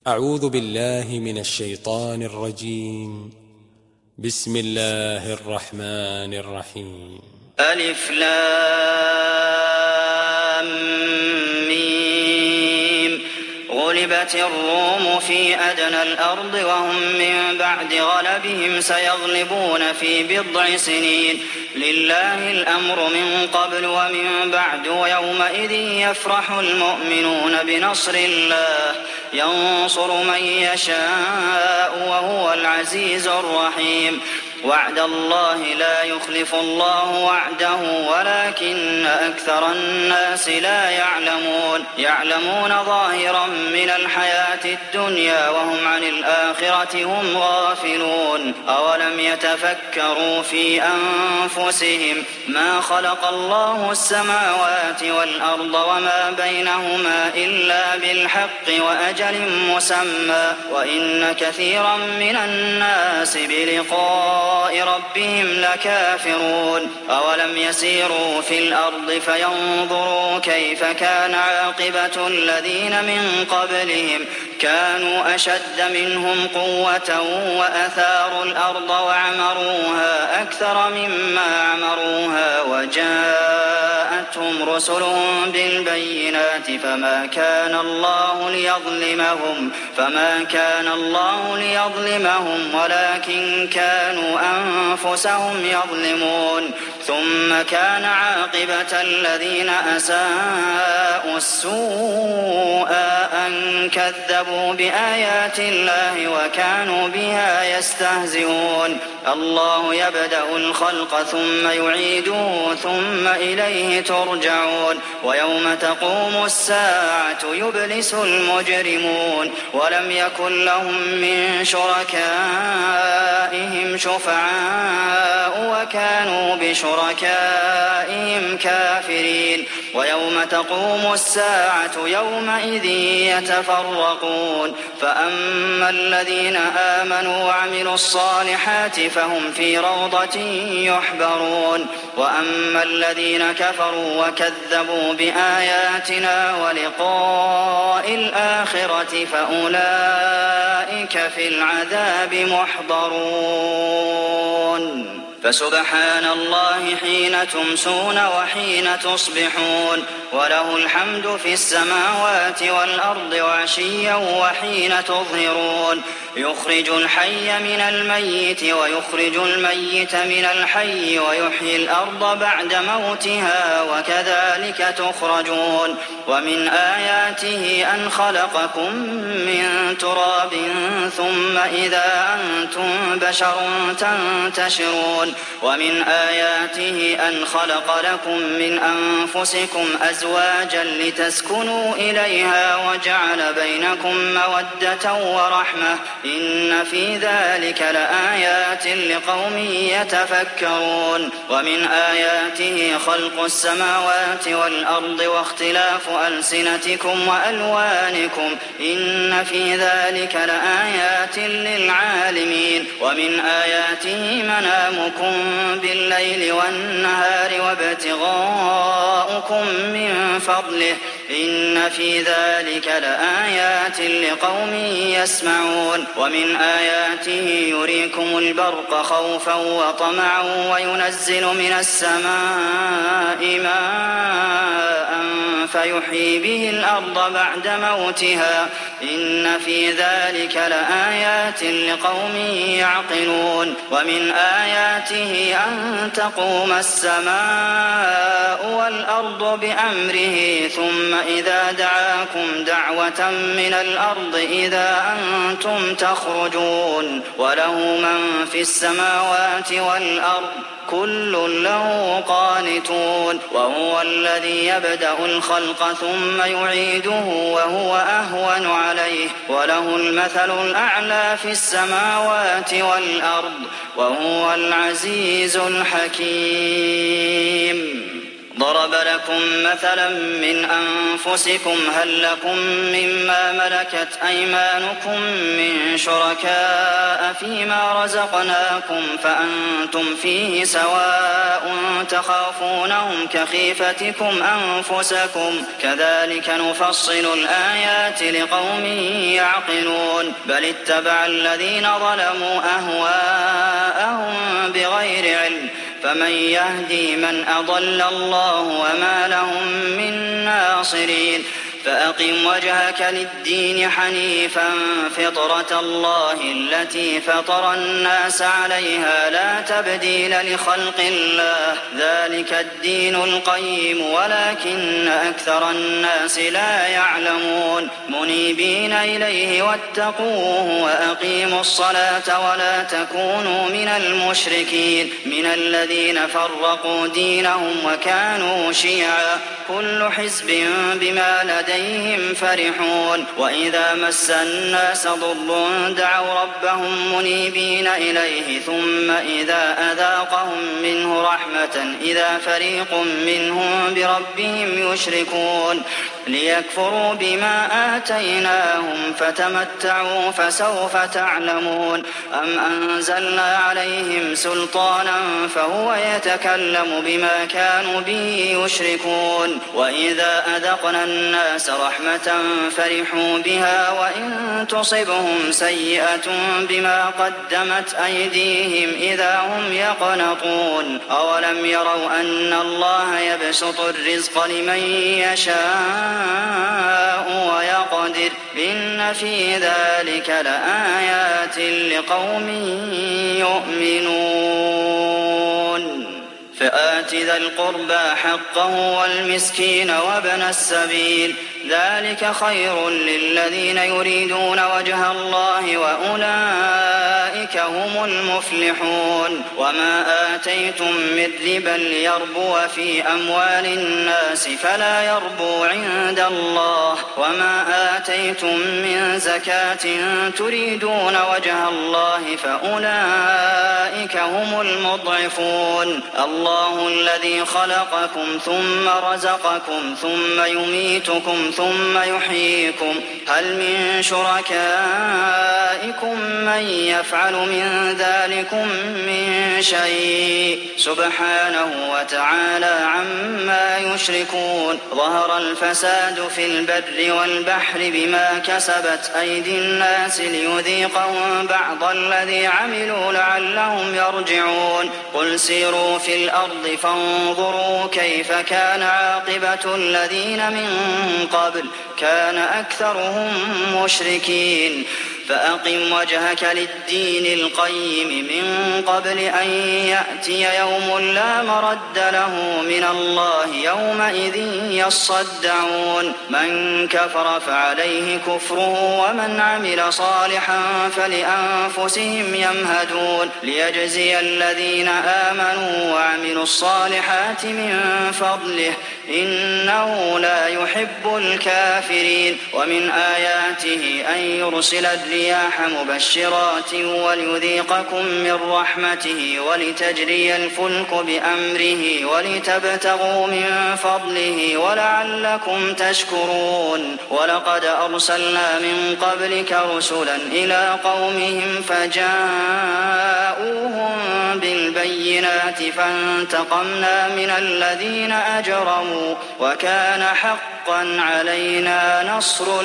أعوذ بالله من الشيطان الرجيم. بسم الله الرحمن الرحيم. ألف لام ميم. غلبت الروم في أدنى الأرض وهم من بعد غلبهم سيغلبون في بضع سنين. لله الأمر من قبل ومن بعد ويومئذ يفرح المؤمنون بنصر الله ينصر من يشاء وهو العزيز الرحيم. وعد الله لا يخلف الله وعده ولكن أكثر الناس لا يعلمون. يعلمون ظاهرا من الحياة الدنيا وهم عن الآخرة هم غافلون. أولم يتفكروا في أنفسهم ما خلق الله السماوات والأرض وما بينهما إلا بالحق وأجل مسمى وإن كثيرا من الناس بلقاء ربهم لكافرون. أولم يسيروا في الأرض فينظروا كيف كان عاقبة الذين من قبلهم كانوا أشد منهم قوة وأثاروا الأرض وعمروها أكثر مما عمروها وجاءتهم رسلهم بالبينات فما كان الله ليظلمهم ولكن كانوا أنفسهم يظلمون. ثم كان عاقبة الذين أساءوا السوء أن كذبوا بآيات الله وكانوا بها يستهزئون. الله يبدأ الخلق ثم يعيده ثم إليه ترجعون. ويوم تقوم الساعة يبلس المجرمون ولم يكن لهم من شركائهم شفعاء وكانوا بشركائهم كافرين. ويوم تقوم الساعة يومئذ يتفرقون فأما الذين آمنوا وعملوا الصالحات فهم في روضة يحبرون وأما الذين كفروا وكذبوا بآياتنا ولقاء الآخرة فأولئك في العذاب محضرون. فسبحان الله حين تمسون وحين تصبحون وله الحمد في السماوات والأرض وعشيا وحين تظهرون. يخرج الحي من الميت ويخرج الميت من الحي ويحيي الأرض بعد موتها وكذلك تخرجون. ومن آياته أن خلقكم من تراب ثم إذا أنتم بشر تنتشرون. ومن آياته أن خلق لكم من أنفسكم أزواجا لتسكنوا إليها وجعل بينكم مودة ورحمة إن في ذلك لآيات لقوم يتفكرون. ومن آياته خلق السماوات والأرض واختلاف ألسنتكم وألوانكم إن في ذلك لآيات للعالمين. ومن آياته منامكم بالليل والنهار وابتغاؤكم من فضله إن في ذلك لآيات لقوم يسمعون. ومن آياته يريكم البرق خوفا وطمعا وينزل من السماء ماء فيحيي به الأرض بعد موتها إن في ذلك لآيات لقوم يعقلون. ومن آياته أن تقوم السماء والأرض بأمره ثم إذا دعاكم دعوة من الأرض إذا أنتم تخرجون. وله من في السماوات والأرض كل له قانتون. وهو الذي يبدأ الخلق ثم يعيده وهو أهون عليه وله المثل الأعلى في السماوات والأرض وهو العزيز الحكيم. ضرب لكم مثلا من أنفسكم هل لكم مما ملكت أيمانكم من شركاء فيما رزقناكم فأنتم فيه سواء تخافونهم كخيفتكم أنفسكم كذلك نفصل الآيات لقوم يعقلون بل اتبع الذين ظلموا أهواءهم بغير علم فمن يهدي من أضل الله وما لهم من ناصرين فأقم وجهك للدين حنيفا فطرة الله التي فطر الناس عليها لا تبديل لخلق الله ذلك الدين القيم ولكن أكثر الناس لا يعلمون منيبين إليه واتقوه وأقيموا الصلاة ولا تكونوا من المشركين من الذين فرقوا دينهم وكانوا شيعا كل حزب بما لديهم فرحون وإذا مس الناس ضر دعوا ربهم منيبين إليه ثم إذا أذاقهم منه رحمة إذا فريق منهم بربهم يشركون ليكفروا بما آتيناهم فتمتعوا فسوف تعلمون أم أنزلنا عليهم سلطانا فهو يتكلم بما كانوا به يشركون وإذا أذقنا الناس رحمة فرحوا بها وإن تصبهم سيئة بما قدمت أيديهم إذا هم يقنطون أولم يروا أن الله يبسط الرزق لمن يشاء ويقدر إن في ذلك لآيات لقوم يؤمنون فآت ذا القربى حقه والمسكين وابن السبيل ذلك خير للذين يريدون وجه الله وأولئك هم المفلحون وما آتيتم من ربا ليربو في أموال الناس فلا يربو عند الله وما آتيتم من زكاة تريدون وجه الله فأولئك هم المضعفون الله الذي خلقكم ثم رزقكم ثم يميتكم ثم يحييكم هل من شركائكم من يفعل من ذلكم من شيء سبحانه وتعالى عما يشركون ظهر الفساد في البر والبحر بما كسبت أيدي الناس ليذيقهم بعض الذي عملوا لعلهم يرجعون قل سيروا في الأرض فانظروا كيف كان عاقبة الذين من قبل كان أكثرهم مشركين فأقم وجهك للدين القيم من قبل أن يأتي يوم لا مرد له من الله يومئذ يصدعون من كفر فعليه كفره ومن عمل صالحا فلأنفسهم يمهدون ليجزي الذين آمنوا وعملوا الصالحات من فضله إنه لا يحب الكافرين ومن آياته أن يرسل الرياح مبشرات وليذيقكم من رحمته ولتجري الفلك بأمره ولتبتغوا من فضله ولعلكم تشكرون ولقد أرسلنا من قبلك رسلا إلى قومهم فجاءوهم بالبينات فانتقمنا من الذين أجرموا وكان حقا علينا نصر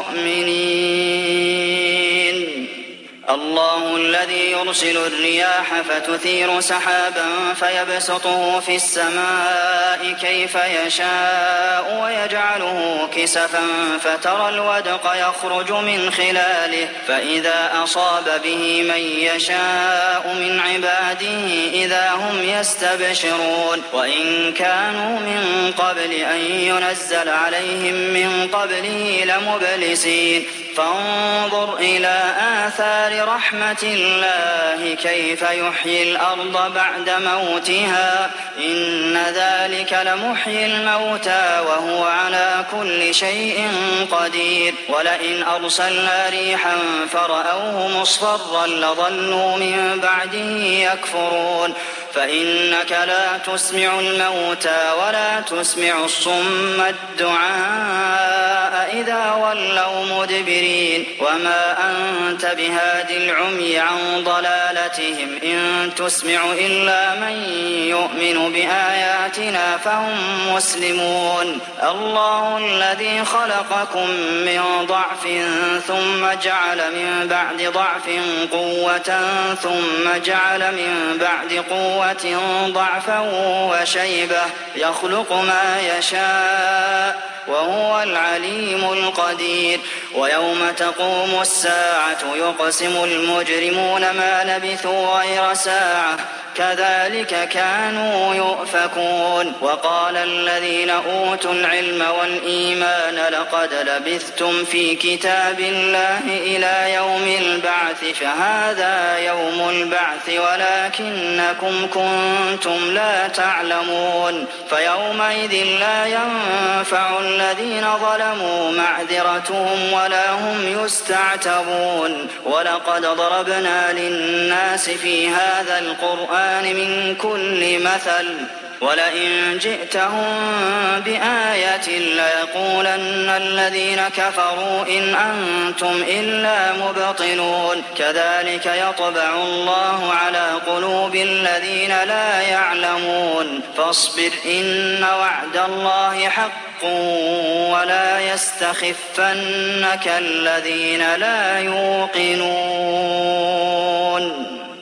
المؤمنين الله الذي يرسل الرياح فتثير سحابا فيبسطه في السماء كيف يشاء ويجعله كسفا فترى الودق يخرج من خلاله فإذا أصاب به من يشاء من عباده إذا هم يستبشرون وإن كانوا من قبل أن ينزل عليهم من قبله لمبلسين فانظر إلى آثار رحمة الله كيف يحيي الأرض بعد موتها إن ذلك لمحيي الموتى وهو على كل شيء قدير ولئن أرسلنا ريحا فرأوه مصفرا لظلوا من بعده يكفرون فإنك لا تسمع الموتى ولا تسمع الصم الدعاء إذا ولوا مدبرين وما أنت بهاد العمي عن ضلالتهم إن تسمع إلا من يؤمن بآياتنا فهم مسلمون الله الذي خلقكم من ضعف ثم جعل من بعد ضعف قوة ثم جعل من بعد قوة ضعفا وشيبة يخلق ما يشاء وهو العليم القدير ويوم تقوم الساعة يقسم المجرمون ما لبثوا غير ساعة كذلك كانوا يؤفكون وقال الذين أوتوا العلم والإيمان لقد لبثتم في كتاب الله إلى يوم البعث فهذا يوم البعث ولكنكم كنتم لا تعلمون فيومئذ لا ينفع الذين ظلموا معذرتهم ولا هم يستعتبون ولقد ضربنا للناس في هذا القرآن من كل مثل ولئن جئتهم بآية ليقولن الذين كفروا إن أنتم إلا مبطلون كذلك يطبع الله على قلوب الذين لا يعلمون فاصبر إن وعد الله حق ولا يستخفنك الذين لا يوقنون